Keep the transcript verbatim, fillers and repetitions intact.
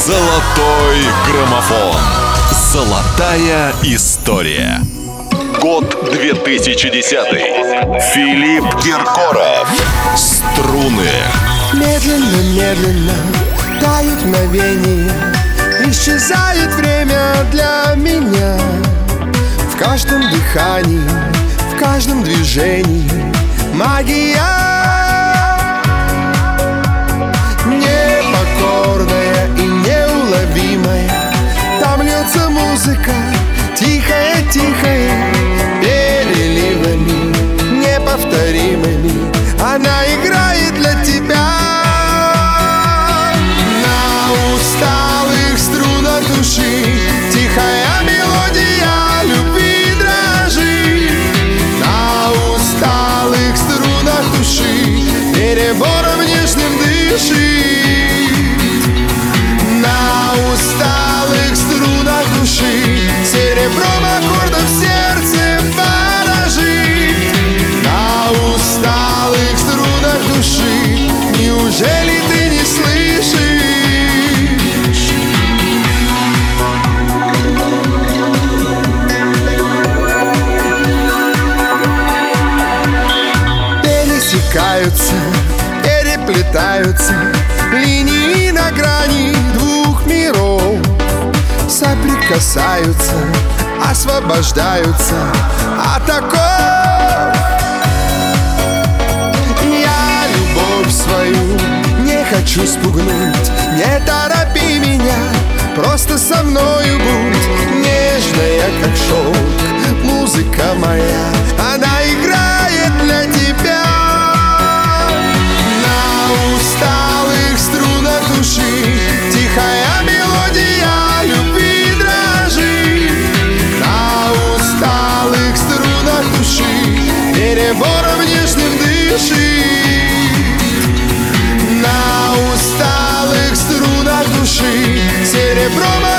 Золотой граммофон. Золотая история. Год две тысячи десятый. Филипп Киркоров. Струны. Медленно-медленно тают мгновения, исчезает время для меня. В каждом дыхании, в каждом движении магия. Непокорная и неуловимая, там льется музыка, тихая-тихая, переливами неповторимыми. Она играет для тебя. На усталых струнах души тихая мелодия любви дрожит. На усталых струнах души перебором нежным дышит. На усталых струнах души серебром аккордом сердце ворожит. На усталых струнах души неужели ты не слышишь? Пересекаются, переплетаются линии на грани двух миров. Соприкасаются, освобождаются от оков. Я любовь свою не хочу спугнуть. Не торопи меня, просто со мною будь. Нежная, как шелк, музыка моя, она играет для тебя. На усталых струнах души тихая мелодия любви дрожит. На усталых струнах души перебором нежным дышит. На усталых струнах души серебром